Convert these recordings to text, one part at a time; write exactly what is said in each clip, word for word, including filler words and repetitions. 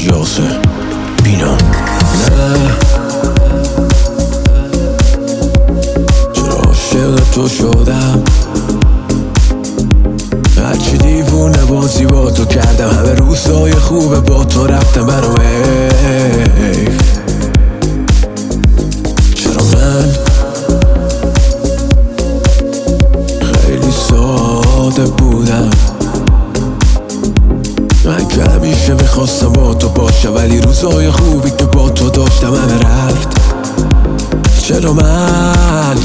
یاسر بینا. نه چرا عاشق تو شدم، هرچی دیوونه بازی با تو کردم، همه روزای خوبه با تو رفتم برام حیف. چرا من خیلی ساده بودم، من که همیشه میخواستم با تو باشم، ولی روزای خوبی که با تو داشتم همه رفت. چرا من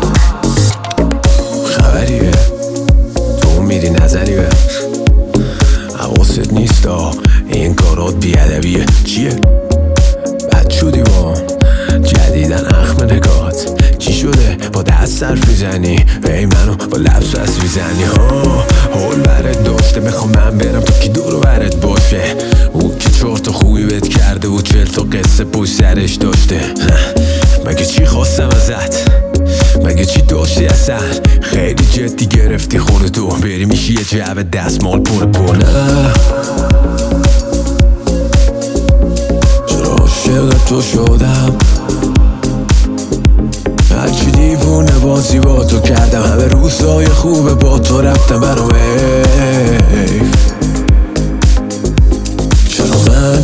خبریه تو میری نزنی به حواست نیستا، این کارات بیادبیه. چیه؟ بد شدی با جدیدن اخم نگات، چی شده با دست صرف میزنی ای منو با لبس بس میزنی؟ ها حول برت داشته، میخوام من برم تو کی دور و برت باشه. او که چهار تا خوبی بهت کرده و چهل تا قصه پشت سرش داشته. مگه چی خواستم ازت؟ مگه چی داشتی اصلا؟ خیلی جدی گرفتی خودتو، بری میشی یه جعبه دستمال پر پر. نه چرا عاشق تو شدم، هرچی دیوونه بازی با تو کردم، همه روزای خوبه با تو رفتم برام حیف. چرا من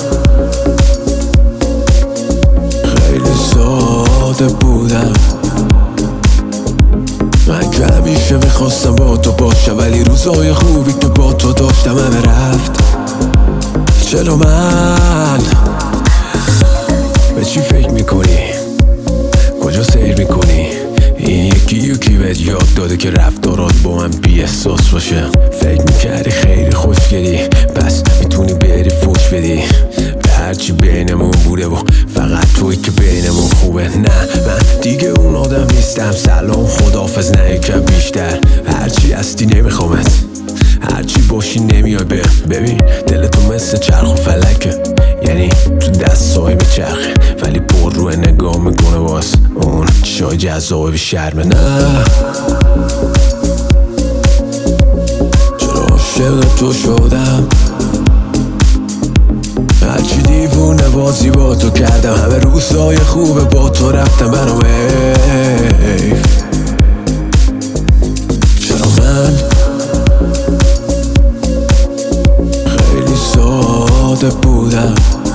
خیلی ساده بودم، من که همیشه میخواستم با تو باشم، ولی روزای خوبی که با تو داشتم همه رفت. چرا من به چی فکر میکنی؟ کجا سیر میکنی؟ این یکی یکی بهت یاد داده که رفتارات با من بی احساس باشه. فکر میکردی خیلی خوشگلی، پس میتونی بری فوش بدی به هرچی بینمون بوده و فقط توی که بینمون خوبه. نه من دیگه اون آدم نیستم، سلام خداحافظ نه یکم بیشتر. هرچی هستی نمیخوامت، هرچی باشی نمیای به ببین دلتو مثل چرخ و فلکه، یعنی تو دست صاحب چرخه ولی پر روی نگاه میکنه باز اون چای جذابه بی شرمه. نه چرا عاشق تو شدم، هرچی دیوونه بازی با تو کردم، همه روزای خوبه با تو رفتم برام حیف. چرا من خیلی ساده بودم،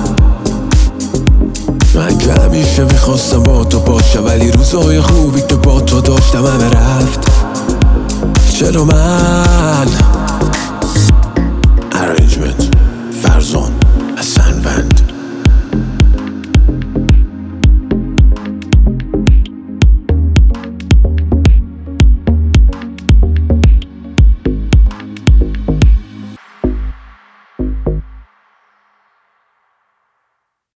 من که همیشه میخواستم با تو باشم، ولی روزای خوبی که با تو داشتم همه رفت. چرا من